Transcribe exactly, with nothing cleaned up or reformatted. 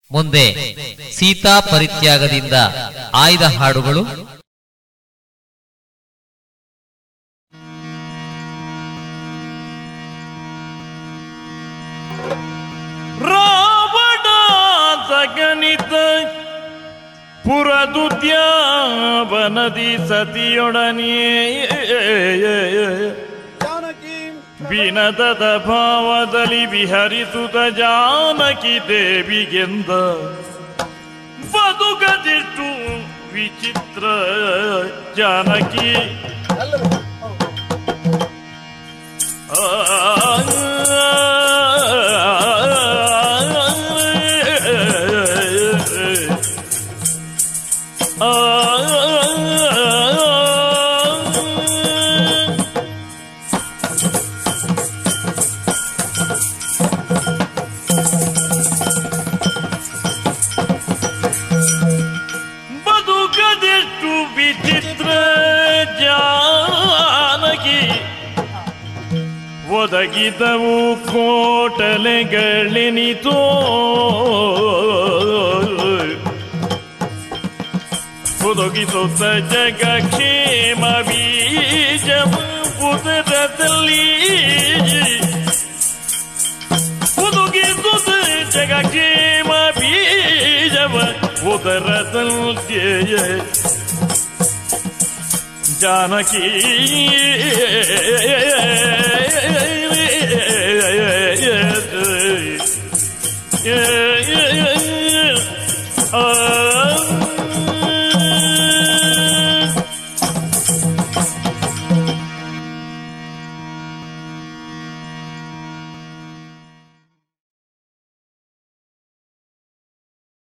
ಮುಂದೆ ಸೀತಾ ಪರಿತ್ಯಾಗದಿಂದ ಆಯ್ದ ಹಾಡುಗಳು. ರಾವಣ ಸಗಣಿತ ಪುರದುದ್ಯಾವನದಿ ಸತಿಯೊಡನೆಯೇ ವಿನದದ ಭಾವದಲ್ಲಿ ವಿಹರಿಸುತ್ತ ಜಾನಕಿ ದೇವಿಗೆಂದ ಬದುಕದಿಷ್ಟು ವಿಚಿತ್ರ ಜಾನಕಿ ಬದುಕದೆಷ್ಟು ವಿಚಿತ್ರ ಜಾನಕಿ ಒದಗಿದವು ಕೋಟಲೆಗಳೆನಿತೋ ಒದಗಿಸುತ್ತ ಜಗಕ್ಷೇಮ ಬೀಜವ ಉದರದಲ್ಲಿ ಒದಗಿಸುತ್ತ ಜಗಕ್ಷೇಮ ಬೀಜವ ಉದರದಲ್ಲಿ ಜಾನಕಿ Yeah.